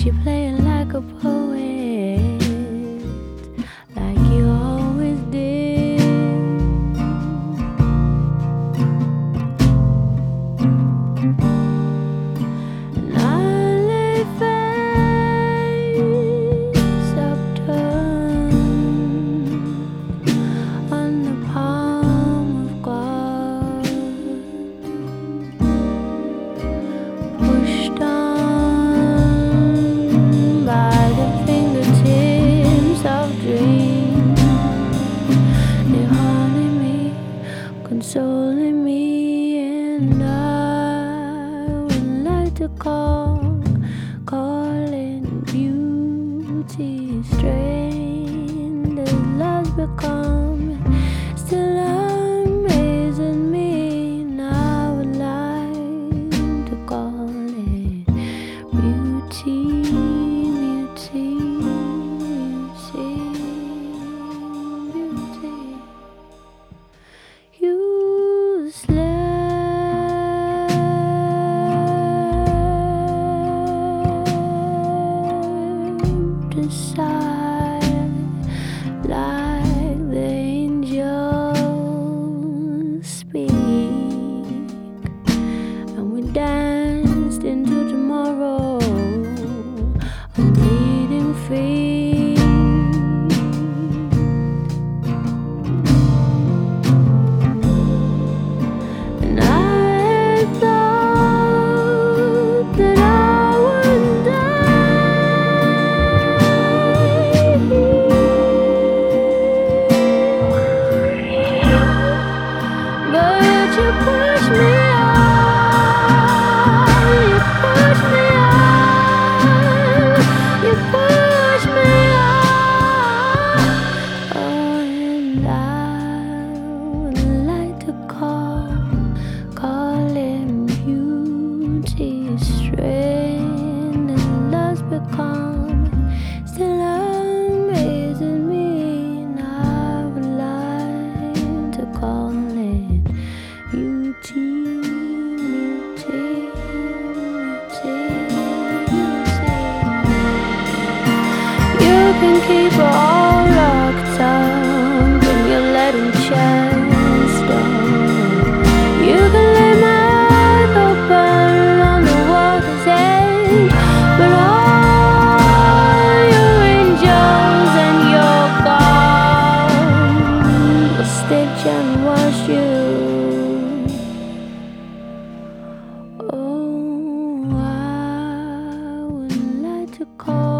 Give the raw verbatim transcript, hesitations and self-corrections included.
you playing like a poet, like you always did. And I lay face upturned on the palm of God, pushed on by the fingertips of dreams. They're haunting me, consoling me, and I would like to call, calling beauty strained as love's become. Still amazing me, and I would like to call it beauty, beauty, beauty, beauty. You slept aside like the angels speak, and we danced into tomorrow, a bleeding feet. And I thought that I would die, but you pushed me on, you pushed me on, you pushed me on. Oh, and I would like to call, call him beauty strained as love's become. Still amazing me, and I would like to call it beauty, beauty, beauty, beauty. You can keep her all locked up in your leaden chest. Oh, you can lay my eyes open on the water's edge, but all your angels and your God will stitch and wash you. Oh, I would like to call